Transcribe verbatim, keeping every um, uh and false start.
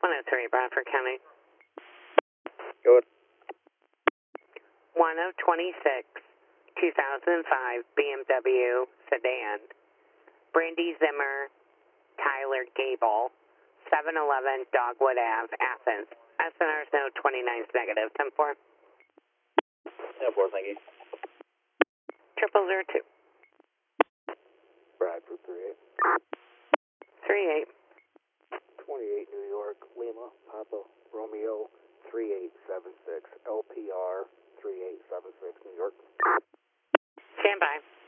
one oh three, Bradford County. Go ahead. one oh twenty-six, two thousand five B M W sedan. Brandy Zimmer, Tyler Gable, seven eleven Dogwood Ave, Athens. S N R's no twenty-nine is negative. ten four. ten four, thank you. Triple zero two. Bradford three eight. three eight. twenty-eight New York, Lima, Papa, Romeo, three eight seven six, L P R, three eight seven six, New York. Stand by.